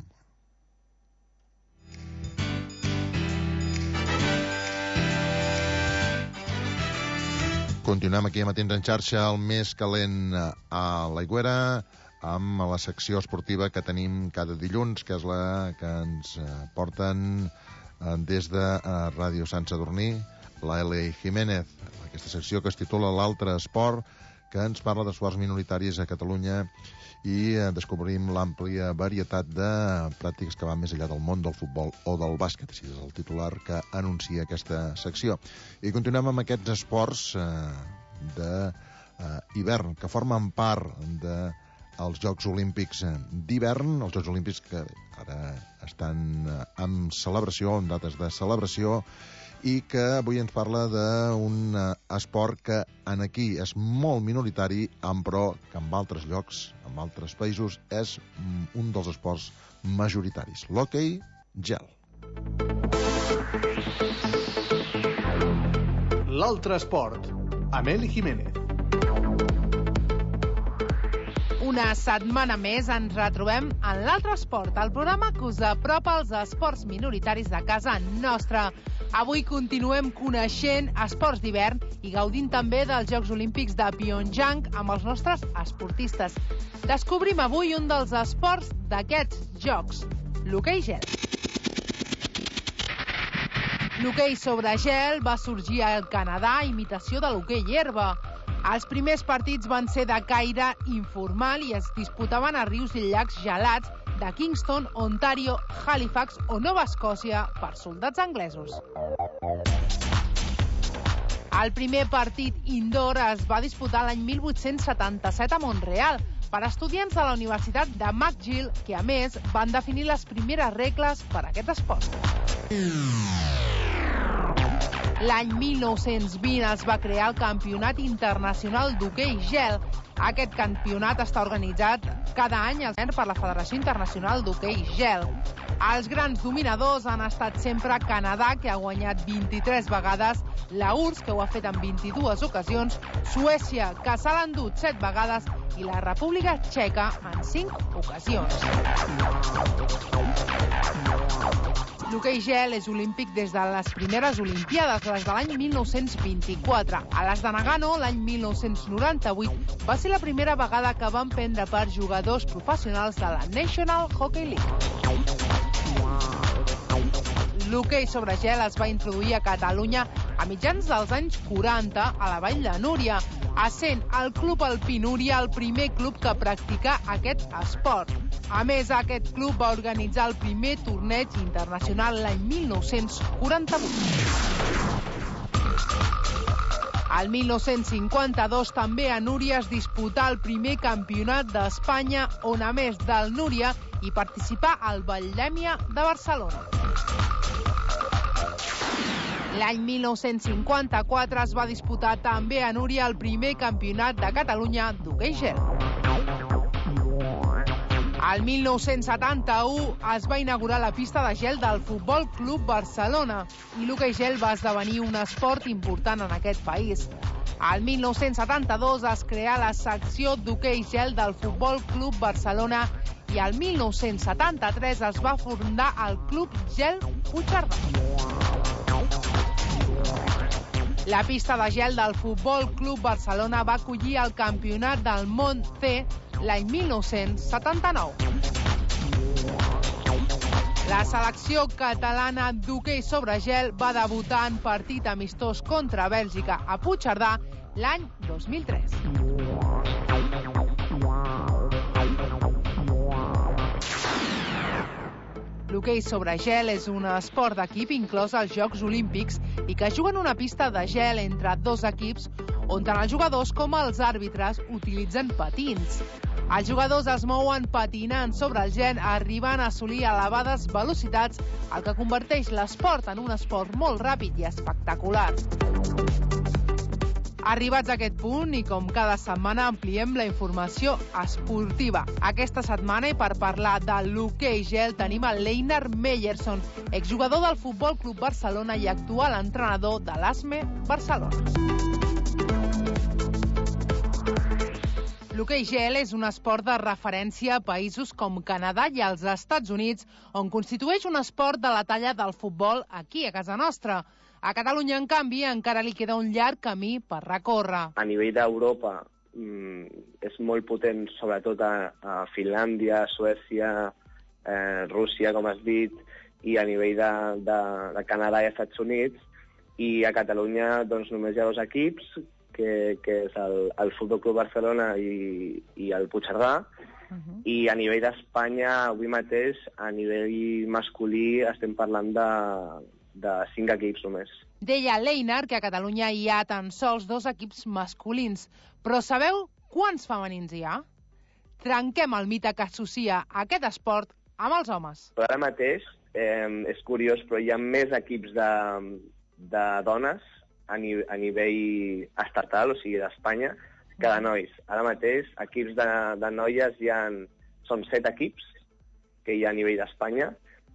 Continuem aquí a Matins en xarxa, el més calent a l'Aigüera, amb la secció esportiva que tenim cada dilluns, que és la que ens porten des de Ràdio Sant Sadurní, la L. Jiménez, aquesta secció que es titula L'altre esport, que ens parla d'esports minoritaris a Catalunya i descobrim l'àmplia varietat de pràctiques que van més enllà del món del futbol o del bàsquet. Així és el titular que anuncia aquesta secció. I continuem amb aquests esports d'hivern, que formen part dels Jocs Olímpics d'hivern, els Jocs Olímpics que ara estan en celebració, en dates de celebració, i que avui ens parla d'un esport que aquí és molt minoritari, però que en altres llocs, en altres països, és un dels esports majoritaris. L'hoquei gel. L'altre esport, amb Eli Jiménez. Una setmana més ens retrobem en l'altre esport, el programa que us apropa als esports minoritaris de casa nostra. Avui continuem coneixent esports d'hivern i gaudint també dels Jocs Olímpics de Pyeongchang amb els nostres esportistes. Descobrim avui un dels esports d'aquests jocs, l'hoquei gel. L'hoquei sobre gel va sorgir al Canadà a imitació de l'hoquei herba. Els primers partits van ser de caire informal i es disputaven a rius i llacs gelats de Kingston, Ontario, Halifax o Nova Escòcia per soldats anglesos. El primer partit indoor es va disputar l'any 1877 a Montreal per estudiants de la Universitat de McGill, que a més van definir les primeres regles per a aquest esport. L'any 1920 es va crear el Campionat Internacional d'Hoquei Gel. Aquest campionat està organitzat cada any per la Federació Internacional d'Hoquei Gel. Els grans dominadors han estat sempre Canadà, que ha guanyat 23 vegades, la URSS, que ho ha fet en 22 ocasions, Suècia, que se l'ha endut 7 vegades, i la República Txeca en 5 ocasions. L'hoquei gel és olímpic des de les primeres Olimpiades, les de l'any 1924. A les de Nagano, l'any 1998, va ser la primera vegada que van prendre part jugadors professionals de la National Hockey League. L'hoquei sobre gel es va introduir a Catalunya a mitjans dels anys 40 a la Vall de Núria, essent el Club Alpí Núria el primer club que practicà aquest esport. A més, aquest club va organitzar el primer torneig internacional l'any 1948. Al 1952 també a Núria es disputà el primer campionat d'Espanya, on a més del Núria hi participà el Batllèmia de Barcelona. L'any 1954 es va disputar també a Núria el primer campionat de Catalunya d'hoquei gel. Al 1971 es va inaugurar la pista de gel del Futbol Club Barcelona i l'hoquei gel va esdevenir un esport important en aquest país. Al 1972 es creà la secció d'hoquei gel del Futbol Club Barcelona i al 1973 es va fundar el Club Gel Puigcerdà. La pista de gel del Futbol Club Barcelona va acollir el Campionat del Món C l'any 1979. La selecció catalana d'hoquei sobre gel va debutar en partit amistós contra Bèlgica a Puigcerdà l'any 2003. L'hoquei sobre gel és un esport d'equip inclòs als Jocs Olímpics i que juga en una pista de gel entre dos equips on tant els jugadors com els àrbitres utilitzen patins. Els jugadors es mouen patinant sobre el gel, arribant a assolir elevades velocitats, el que converteix l'esport en un esport molt ràpid i espectacular. Arribats a aquest punt i com cada setmana ampliem la informació esportiva. Aquesta setmana i per parlar de l'hoquei gel tenim el Leinar Meyerson, exjugador del Futbol Club Barcelona i actual entrenador de l'ASME Barcelona. L'hoquei gel és un esport de referència a països com Canadà i als Estats Units, on constitueix un esport de la talla del futbol aquí a casa nostra. A Catalunya, en canvi, encara li queda un llarg camí per recórrer. A nivell d'Europa és molt potent, sobretot a Finlàndia, Suècia, Rússia, com has dit, i a nivell de Canadà i Estats Units. I a Catalunya doncs, només hi ha 2 equips, que és el Futbol Club Barcelona i el Puigcerdà. I a nivell d'Espanya, avui mateix, a nivell masculí, estem parlant de 5 equips només. Deia Leinar que a Catalunya hi ha tan sols 2 equips masculins. Però sabeu quants femenins hi ha? Trenquem el mite que associa aquest esport amb els homes. Però ara mateix, és curiós, però hi ha més equips de dones a nivell estatal, o sigui, d'Espanya, que de nois. Ara mateix, equips de noies són 7 equips que hi ha a nivell d'Espanya,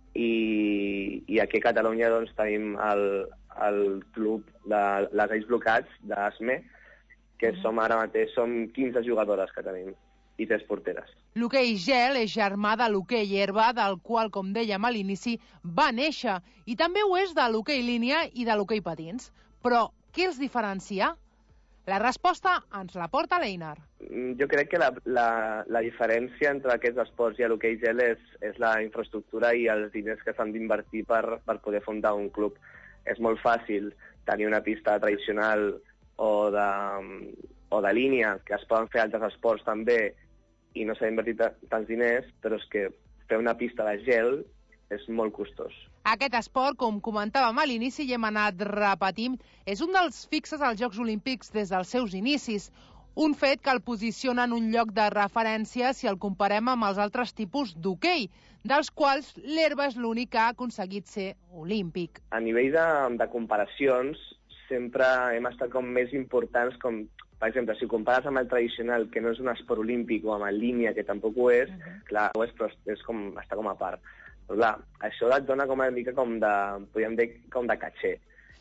i aquí a Catalunya doncs, tenim el club de les Ells Blocats, d'ASME, que ara mateix som 15 jugadores que tenim i 3 porteres. L'hoquei gel és germà de l'hoquei herba, del qual, com dèiem a l'inici, va néixer, i també ho és de l'hoquei línia i de l'hoquei patins. Però què els diferencia? La resposta ens la porta Leinar. Jo crec que la diferència entre aquests esports i l'hoquei gel és la infraestructura i els diners que s'han d'invertir per poder fundar un club. És molt fàcil tenir una pista tradicional o de línia, que es poden fer altres esports també, i no s'ha d'invertir tants diners, però és que fer una pista de gel és molt costós. Aquest esport, com comentàvem a l'inici i hem anat repetint, és un dels fixes als Jocs Olímpics des dels seus inicis. Un fet que el posiciona en un lloc de referència si el comparem amb els altres tipus d'hoquei, dels quals l'herba és l'únic que ha aconseguit ser olímpic. A nivell de comparacions, sempre hem estat com més importants, com, per exemple, si compares amb el tradicional, que no és un esport olímpic, o amb el línia, que tampoc ho és, clar, ho és, però està com a part. Però clar, això et dona com una mica podríem dir, com de caché.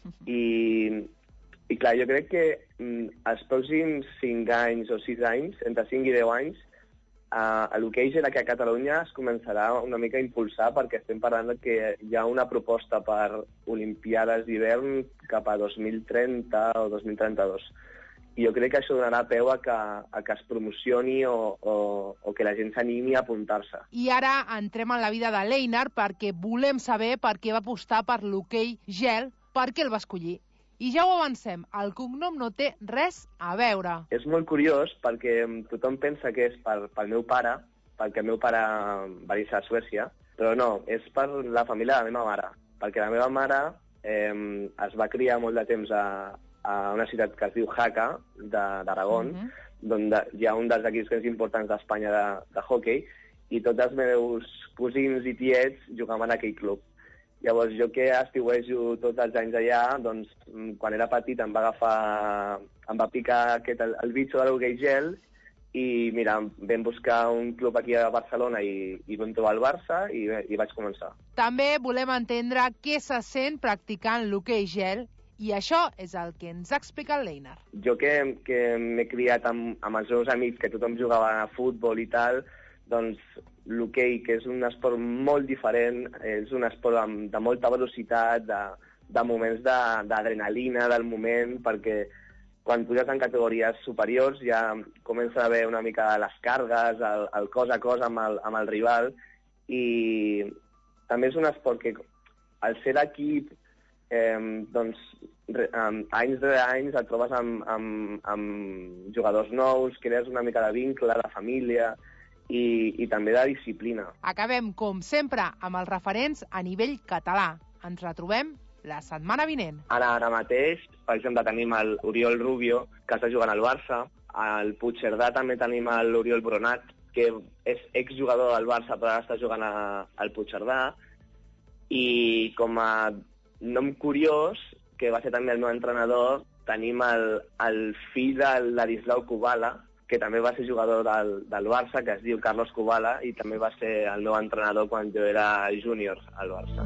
I clar, jo crec que els pròxims 5 anys o 6 anys, entre 5 i 10 anys, l'hoquei gel aquí a Catalunya es començarà una mica a impulsar, perquè estem parlant que hi ha una proposta per Olimpiades d'hivern cap a 2030 o 2032. I jo crec que això donarà peu a que es promocioni o que la gent s'animi a apuntar-se. I ara entrem en la vida de Leinar perquè volem saber per què va apostar per l'hoquei gel, per què el va escollir. I ja ho avancem, el cognom no té res a veure. És molt curiós perquè tothom pensa que és pel meu pare, perquè el meu pare va néixer a Suècia, però no, és per la família de la meva mare, perquè la meva mare es va criar molt de temps a una ciutat que es diu Jaca, d'Aragón, on hi ha un dels equips més importants d'Espanya de hoquei, i tots els meus cosins i tiets jugaven en aquell club. Llavors, jo que estiuejo tots els anys allà, doncs, quan era petit em va picar el bitxo de l'hoquei gel, i mira, vam buscar un club aquí a Barcelona i vam trobar el Barça i vaig començar. També volem entendre què se sent practicant l'hoquei gel, i això és el que ens ha explicat Leinar. Jo que m'he criat amb els meus amics, que tothom jugava a futbol i tal, doncs l'hoquei, que és un esport molt diferent, és un esport de molta velocitat, de moments d'adrenalina del moment, perquè quan puges en categories superiors ja comença a haver una mica les càrregues, el cos a cos amb el rival, i també és un esport que, al ser d'equip, doncs, anys rere anys et trobes amb jugadors nous, crees una mica de vincle, de família i també de disciplina. Acabem, com sempre, amb els referents a nivell català. Ens retrobem la setmana vinent. Ara mateix, per exemple, tenim l'Oriol Rubio, que està jugant al Barça. Al Puigcerdà també tenim l'Oriol Bronat, que és exjugador del Barça, però ara està jugant al Puigcerdà. I com a nom curiós, que va ser també el meu entrenador, tenim el fill de Ladislau Kubala, que també va ser jugador del Barça, que es diu Carlos Kubala, i també va ser el meu entrenador quan jo era júnior al Barça.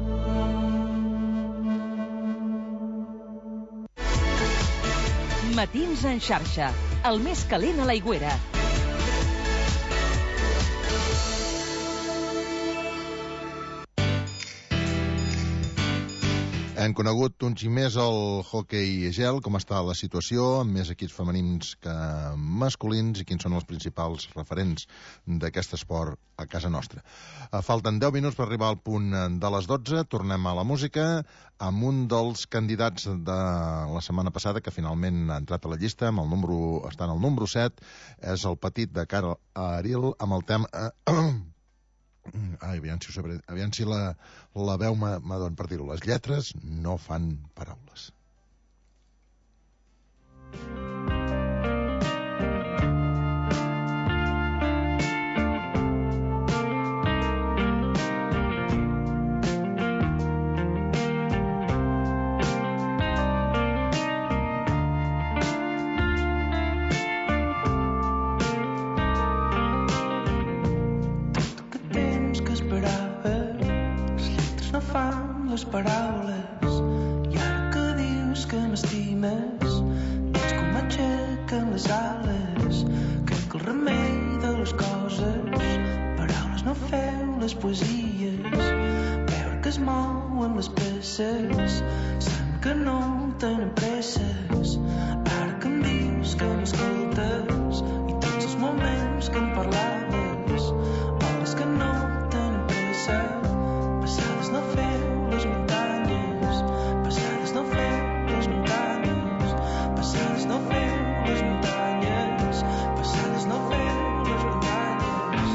Matins en xarxa, el més calent a l'Aigüera. Hem conegut un xic més el hoquei gel, com està la situació, amb més equips femenins que masculins i quins són els principals referents d'aquest esport a casa nostra. Falten 10 minuts per arribar al punt de les 12. Tornem a la música amb un dels candidats de la setmana passada que finalment ha entrat a la llista, està en el número 7, és el petit de Cara Aril amb el tema... aviam si la veu m'adon per dir-ho. Les lletres no fan paraules. Les paraules i ara que dius que m'estimes veig com m'aixequen les ales. Crec que el remei de les coses paraules no feu les poesies, veure que es mouen les peces sent que no tenen presses. Ara que em dius que m'escoltes i tots els moments que em parlaves, hores que no tenen pressa, passades no feu les muntanyes, passades no feu les muntanyes, passades no feu les muntanyes, passades no feu les muntanyes.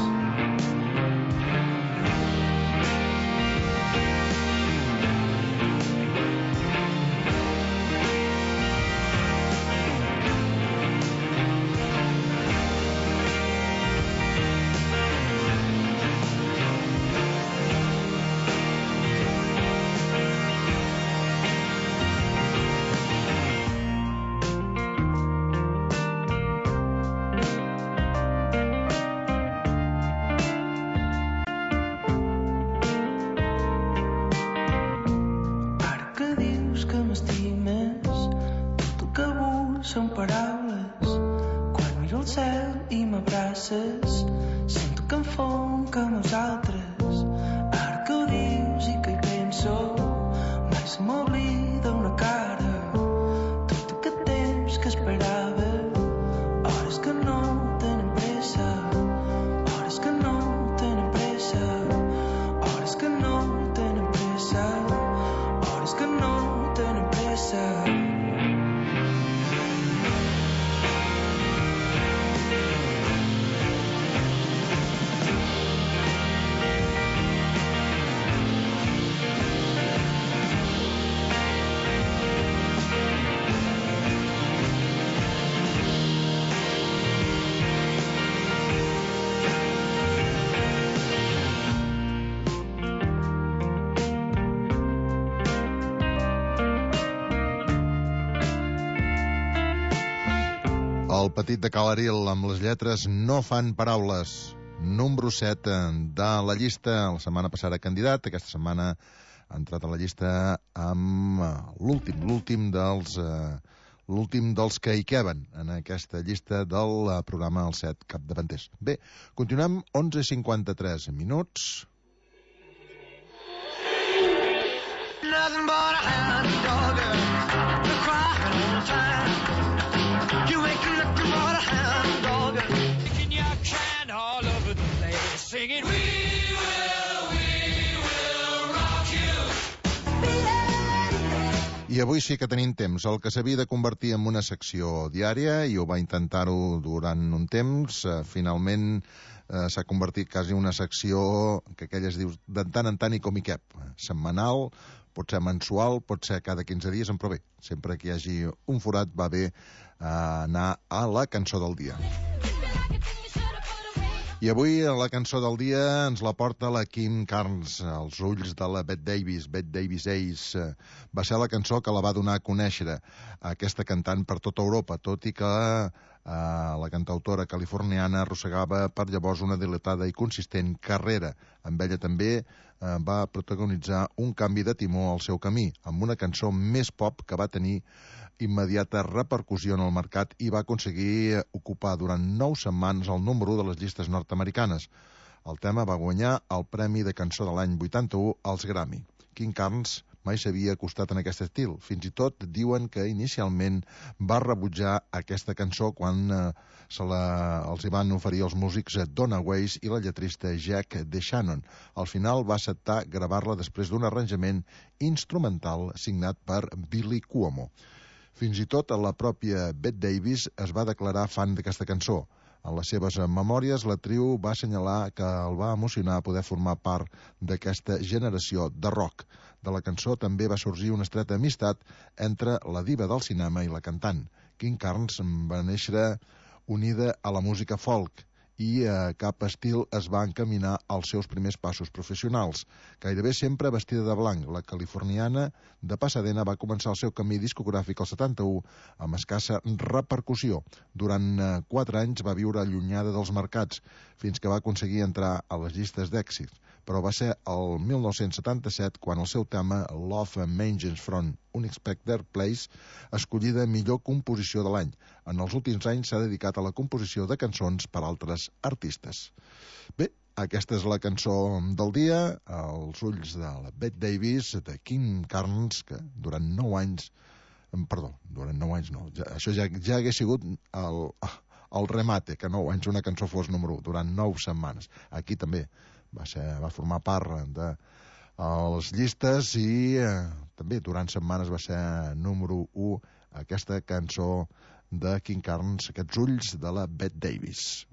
Són paraules. Quan miro el cel i m'abraces, sento que em fonc amb els altres. Ara que ho dius i que hi penso, mai se m'oblida una cara. Tot aquest temps que esperava, hores que no tenen pressa, hores que no tenen pressa, hores que no tenen pressa, hores que no tenen pressa. El petit de Calaril amb les lletres no fan paraules. Número 7 de la llista. La setmana passada candidat, aquesta setmana ha entrat a la llista amb l'últim dels que hi queben en aquesta llista del programa Els 7 capdavanters. Bé, continuem 11:53 minuts. Nothing but a hound dog, you're crying all the time. You ain't looking for a hound dog, kicking your can all over the place, singing, we will rock you. I avui sí que tenim temps. El que s'havia de convertir en una secció diària, i ho va intentar-ho durant un temps, finalment s'ha convertit quasi en una secció que aquelles dius de tant en tant i com hi cap. Setmanal, pot ser mensual, pot ser cada 15 dies, però bé, sempre que hi hagi un forat va bé anar a la cançó del dia. I avui la cançó del dia ens la porta la Kim Carnes, Els ulls de la Bette Davis, Bette Davis Ace. Va ser la cançó que la va donar a conèixer aquesta cantant per tota Europa, tot i que la cantautora californiana arrossegava per llavors una dilatada i consistent carrera. Amb ella també va protagonitzar un canvi de timó al seu camí, amb una cançó més pop que va tenir immediata repercussió en el mercat i va aconseguir ocupar durant 9 setmanes el número 1 de les llistes nord-americanes. El tema va guanyar el Premi de Cançó de l'any 81 als Grammy. Kim Carnes mai s'havia acostat en aquest estil. Fins i tot diuen que inicialment va rebutjar aquesta cançó quan els hi van oferir els músics Donna Weiss i la lletrista Jack DeShannon. Al final va acceptar gravar-la després d'un arranjament instrumental signat per Billy Cuomo. Fins i tot la pròpia Bette Davis es va declarar fan d'aquesta cançó. En les seves memòries, la trio va assenyalar que el va emocionar poder formar part d'aquesta generació de rock. De la cançó també va sorgir una estreta amistat entre la diva del cinema i la cantant. Kim Carnes va néixer unida a la música folk i a cap estil es va encaminar als seus primers passos professionals. Gairebé sempre vestida de blanc, la californiana de Pasadena va començar el seu camí discogràfic al 71 amb escassa repercussió. Durant 4 anys va viure allunyada dels mercats, fins que va aconseguir entrar a les llistes d'èxits. Però va ser el 1977 quan el seu tema Love Emerges from Unexpected Place escollida millor composició de l'any. En els últims anys s'ha dedicat a la composició de cançons per altres artistes. Bé, aquesta és la cançó del dia, Els ulls de la Bette Davis, de Kim Carnes, que durant 9 anys... Perdó, durant 9 anys no. Això ja hagués sigut el remate, que 9 anys una cançó fos número 1, durant 9 setmanes. Aquí també va formar part de les llistes i també durant setmanes va ser número 1 aquesta cançó de Kim Carnes, Aquests ulls de la Bette Davis.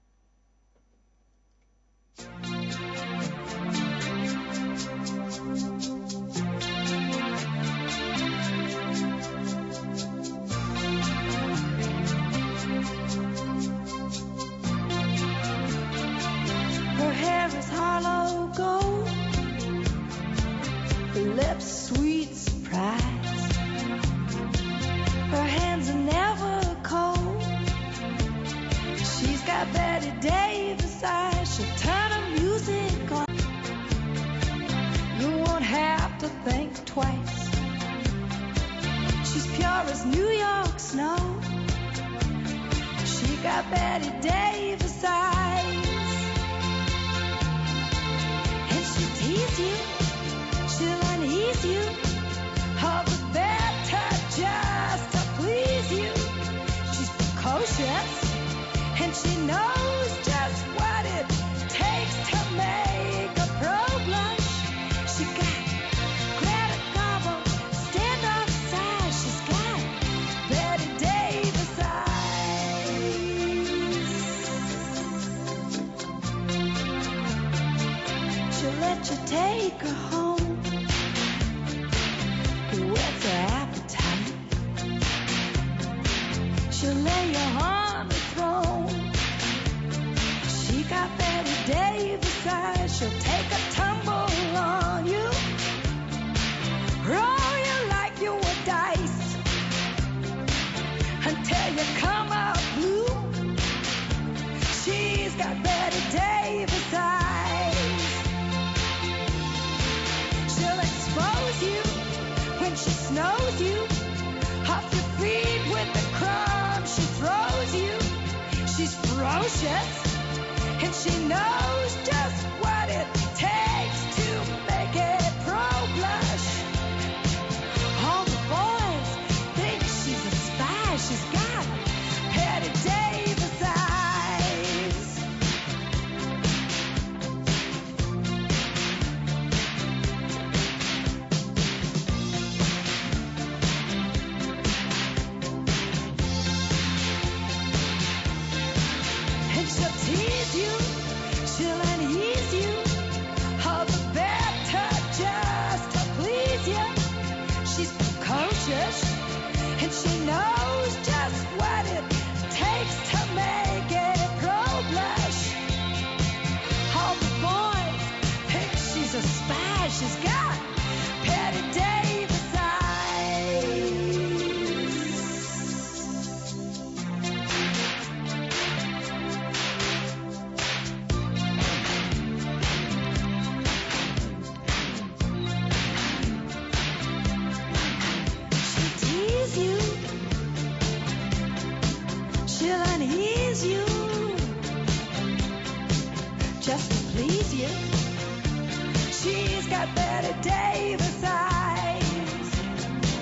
Her hair is hollow gold, her lips sweet surprise. Her hands are never cold. She's got Bette Davis eyes. She'll turn her music on. You won't have to think twice. She's pure as New York snow. She got Bette Davis eyes. Tease you, she'll unease you, all the better just to please you. She's precocious, and she knows just what it takes to make a pro blush. She got Greta Garbo, stand outside. She's got Bette Davis eyes. She'll let you take her home, whet her appetite. She'll lay you on the throne. She got Bette Davis eyes. She'll take a tumble on you, roll you like you were dice, until you come out blue. She's got Bette Davis eyes. Expose you when she snows you off your feet with the crumbs she throws you. She's ferocious, and she knows just what it takes to make it pro blush. All the boys think she's a spy. She's got Bette Davis eyes. She'll tease you, she'll unease you, She's got Betty Davis